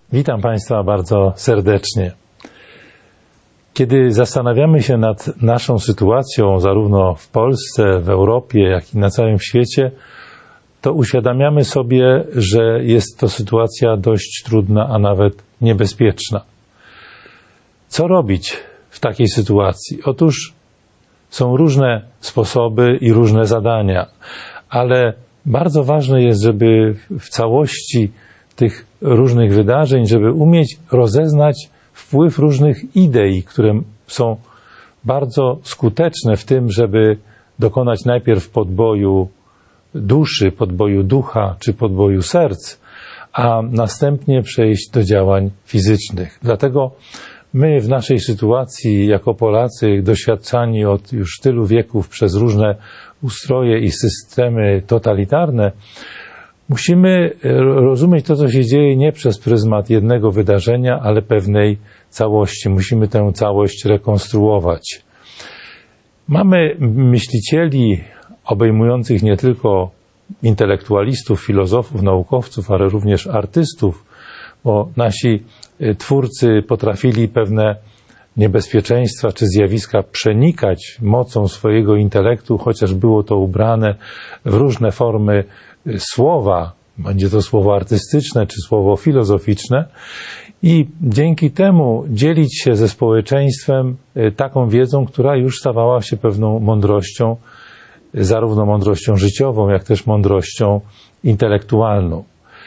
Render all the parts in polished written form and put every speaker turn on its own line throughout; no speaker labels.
Witam Państwa bardzo serdecznie. Kiedy zastanawiamy się nad naszą sytuacją, zarówno w Polsce, w Europie, jak i na całym świecie, to uświadamiamy sobie, że jest to sytuacja dość trudna, a nawet niebezpieczna. Co robić w takiej sytuacji? Otóż są różne sposoby i różne zadania, ale bardzo ważne jest, żeby w całości tych różnych wydarzeń, żeby umieć rozeznać wpływ różnych idei, które są bardzo skuteczne w tym, żeby dokonać najpierw podboju duszy, podboju ducha czy podboju serc, a następnie przejść do działań fizycznych. Dlatego my w naszej sytuacji jako Polacy, doświadczani od już tylu wieków przez różne ustroje i systemy totalitarne, musimy rozumieć to, co się dzieje nie przez pryzmat jednego wydarzenia, ale pewnej całości. Musimy tę całość rekonstruować. Mamy myślicieli obejmujących nie tylko intelektualistów, filozofów, naukowców, ale również artystów, bo nasi twórcy potrafili pewne niebezpieczeństwa czy zjawiska przenikać mocą swojego intelektu, chociaż było to ubrane w różne formy słowa, będzie to słowo artystyczne czy słowo filozoficzne, i dzięki temu dzielić się ze społeczeństwem taką wiedzą, która już stawała się pewną mądrością, zarówno mądrością życiową, jak też mądrością intelektualną.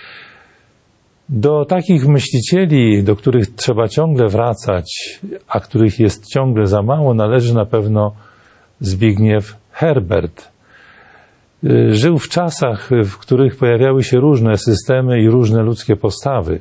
Do takich myślicieli, do których trzeba ciągle wracać, a których jest ciągle za mało, należy na pewno Zbigniew Herbert. Żył w czasach, w których pojawiały się różne systemy i różne ludzkie postawy.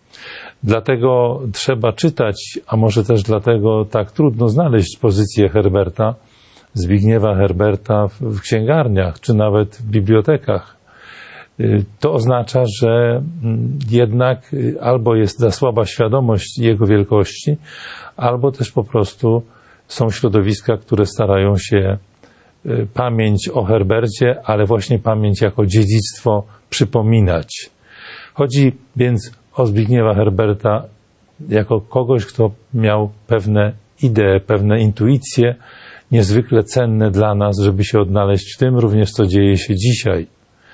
Dlatego trzeba czytać, a może też dlatego tak trudno znaleźć pozycję Herberta, Zbigniewa Herberta w księgarniach, czy nawet w bibliotekach. To oznacza, że jednak albo jest za słaba świadomość jego wielkości, albo też po prostu są środowiska, które starają się pamięć o Herbercie, ale właśnie pamięć jako dziedzictwo przypominać. Chodzi więc o Zbigniewa Herberta jako kogoś, kto miał pewne idee, pewne intuicje, niezwykle cenne dla nas, żeby się odnaleźć w tym również, co dzieje się dzisiaj.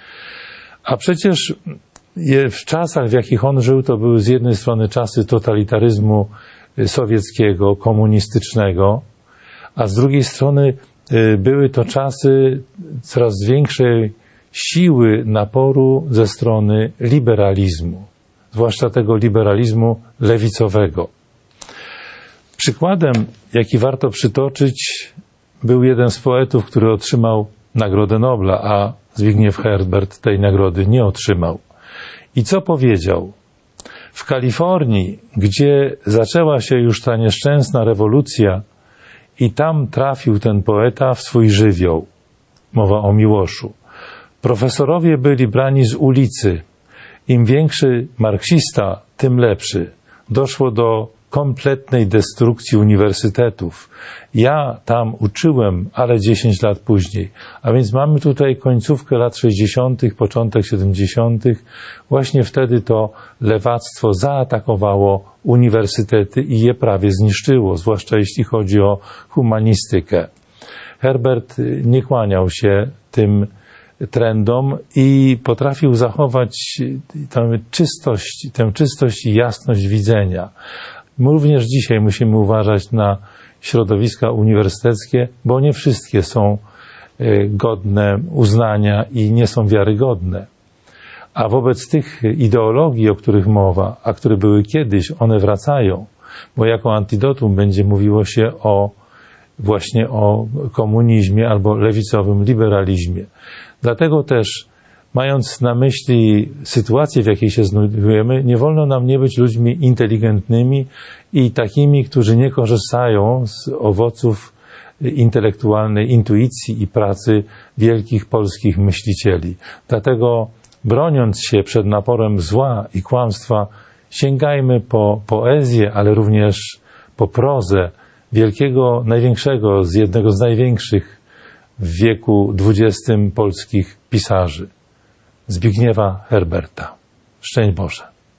A przecież w czasach, w jakich on żył, to były z jednej strony czasy totalitaryzmu sowieckiego, komunistycznego, a z drugiej strony były to czasy coraz większej siły naporu ze strony liberalizmu, zwłaszcza tego liberalizmu lewicowego. Przykładem, jaki warto przytoczyć, był jeden z poetów, który otrzymał Nagrodę Nobla, a Zbigniew Herbert tej nagrody nie otrzymał. I co powiedział? W Kalifornii, gdzie zaczęła się już ta nieszczęsna rewolucja, i tam trafił ten poeta w swój żywioł. Mowa o Miłoszu. Profesorowie byli brani z ulicy. Im większy marksista, tym lepszy. Doszło do kompletnej destrukcji uniwersytetów. Ja tam uczyłem, ale 10 lat później. A więc mamy tutaj końcówkę lat 60., początek 70. Właśnie wtedy to lewactwo zaatakowało uniwersytety i je prawie zniszczyło, zwłaszcza jeśli chodzi o humanistykę. Herbert nie kłaniał się tym trendom i potrafił zachować tę czystość i jasność widzenia. My również dzisiaj musimy uważać na środowiska uniwersyteckie, bo nie wszystkie są godne uznania i nie są wiarygodne. A wobec tych ideologii, o których mowa, a które były kiedyś, one wracają, bo jako antidotum będzie mówiło się właśnie o komunizmie albo lewicowym liberalizmie. Dlatego też, mając na myśli sytuację, w jakiej się znajdujemy, nie wolno nam nie być ludźmi inteligentnymi i takimi, którzy nie korzystają z owoców intelektualnej intuicji i pracy wielkich polskich myślicieli. Dlatego, broniąc się przed naporem zła i kłamstwa, sięgajmy po poezję, ale również po prozę wielkiego, największego, jednego z największych w wieku XX polskich pisarzy, Zbigniewa Herberta. Szczęść Boże.